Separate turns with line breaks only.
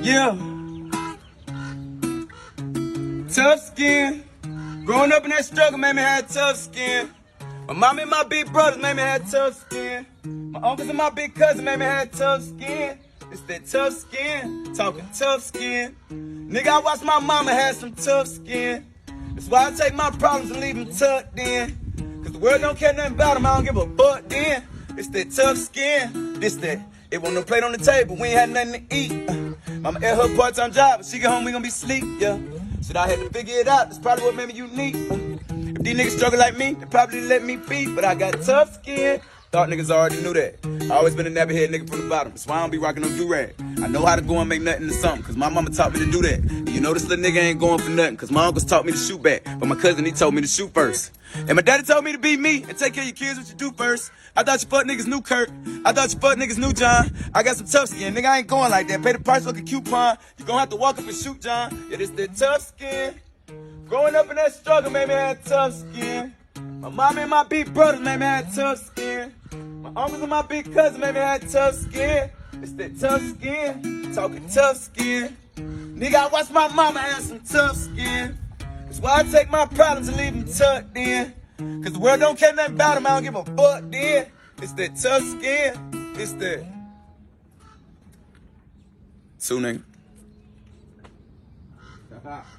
Yeah. Tough skin. Growing up in that struggle made me have tough skin. My mom and my big brothers made me have tough skin. My uncles and my big cousin made me have tough skin. It's that tough skin, talking tough skin. Nigga, I watched my mama have some tough skin. That's why I take my problems and leave them tucked in. Cause the world don't care nothing about them, I don't give a fuck then. It's that tough skin, this that. It wasn't no plate on the table, we ain't had nothing to eat. Mama at her part-time job, when she get home, we gon' be sleep, yeah. Shit, I had to figure it out, that's probably what made me unique. If these niggas struggle like me, they probably let me be. But I got tough skin. Thought niggas already knew that. I always been a never head nigga from the bottom. That's why I don't be rocking no do-rag. I know how to go and make nothing into something, cause my mama taught me to do that. And you know this little nigga ain't going for nothing, cause my uncles taught me to shoot back. But my cousin, he told me to shoot first. And my daddy told me to be me and take care of your kids, what you do first. I thought you fuck niggas knew Kirk. I thought you fuck niggas knew John. I got some tough skin, nigga, I ain't going like that. Pay the price like a coupon. You gon' have to walk up and shoot John. Yeah, this that tough skin. Growing up in that struggle made me have tough skin. My mom and my big brothers made me have tough skin. My uncles and my big cousins made me have tough skin. It's that tough skin, talking tough skin. Nigga, I watched my mama have some tough skin. That's why I take my problems and leave them tucked in. Cause the world don't care nothing about them, I don't give a fuck then. It's that tough skin, it's that. Two nigga.